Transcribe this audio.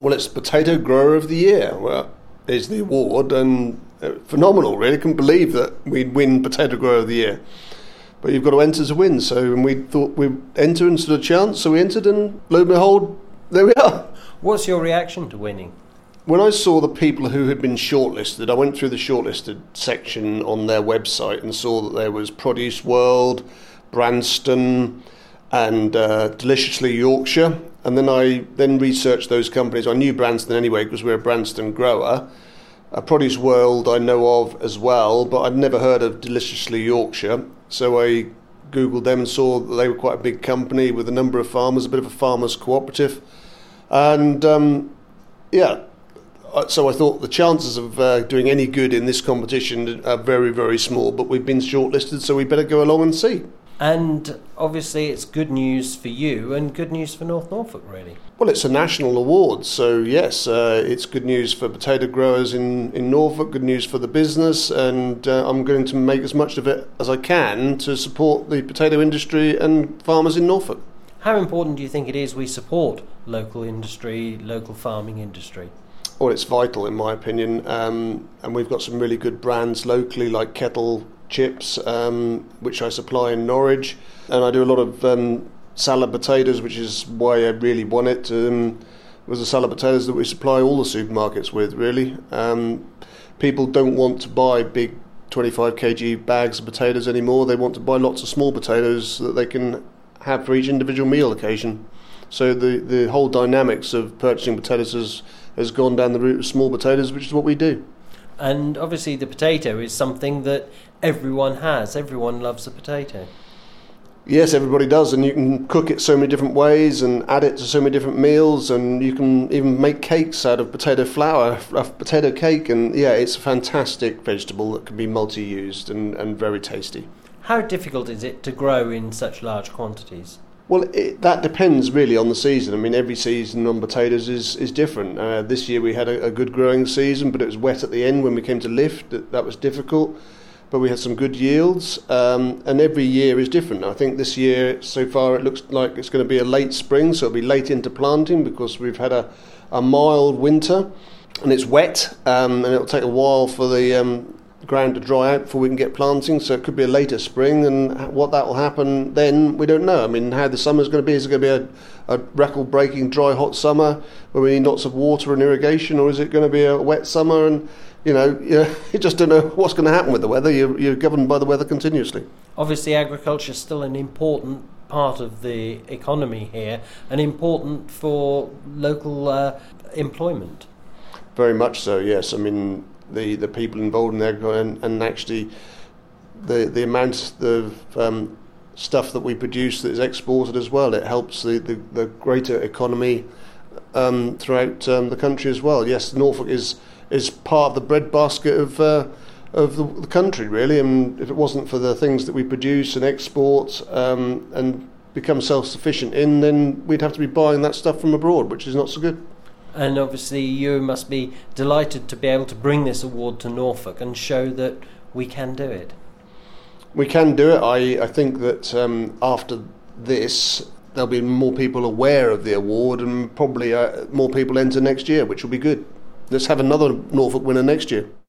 Well, it's Potato Grower of the Year. Well, is the award, and phenomenal, really. Couldn't believe that we'd win Potato Grower of the Year. But you've got to enter to win, so and we thought we'd enter and stood a chance, so we entered, and lo and behold, there we are. What's your reaction to winning? When I saw the people who had been shortlisted, I went through the shortlisted section on their website and saw that there was Produce World, Branston, and Deliciously Yorkshire. And then I researched those companies. I knew Branston anyway because we're a Branston grower. Produce World I know of as well, but I'd never heard of Deliciously Yorkshire. So I Googled them and saw that they were quite a big company with a number of farmers, a bit of a farmers' cooperative. And so I thought the chances of doing any good in this competition are very, very small, but we've been shortlisted, so we better go along and see. And obviously it's good news for you and good news for North Norfolk, really. Well, it's a national award, so yes, it's good news for potato growers in Norfolk, good news for the business, and I'm going to make as much of it as I can to support the potato industry and farmers in Norfolk. How important do you think it is we support local industry, local farming industry? Well, it's vital in my opinion, and we've got some really good brands locally like Kettle Chips, which I supply in Norwich, and I do a lot of salad potatoes, which is why I really won it. Was the salad potatoes that we supply all the supermarkets with, really. People don't want to buy big 25 kg bags of potatoes anymore. They want to buy lots of small potatoes that they can have for each individual meal occasion. So the whole dynamics of purchasing potatoes has gone down the route of small potatoes, which is what we do. And obviously the potato is something that everyone has. Everyone loves a potato. Yes, everybody does, and you can cook it so many different ways and add it to so many different meals, and you can even make cakes out of potato flour, potato cake, and yeah, it's a fantastic vegetable that can be multi-used and very tasty. How difficult is it to grow in such large quantities? Well, that depends really on the season. I mean, every season on potatoes is different. This year we had a good growing season, but it was wet at the end when we came to lift. That was difficult, but we had some good yields, and every year is different. I think this year, so far, it looks like it's going to be a late spring, so it'll be late into planting because we've had a mild winter, and it's wet, and it'll take a while for the ground to dry out before we can get planting, so it could be a later spring, and what that will happen then we don't know. I mean, how the summer's going to be, is it going to be a record-breaking dry hot summer where we need lots of water and irrigation, or is it going to be a wet summer and you just don't know what's going to happen with the weather. You're governed by the weather continuously. Obviously agriculture is still an important part of the economy here and important for local employment. Very much so, yes. I mean, the people involved in there, and actually the amount of stuff that we produce that is exported as well, it helps the greater economy throughout the country as well. Yes, Norfolk is part of the breadbasket of the country, really, and if it wasn't for the things that we produce and export and become self-sufficient in, then we'd have to be buying that stuff from abroad, which is not so good. And obviously you must be delighted to be able to bring this award to Norfolk and show that we can do it. We can do it. I think that after this, there'll be more people aware of the award and probably more people enter next year, which will be good. Let's have another Norfolk winner next year.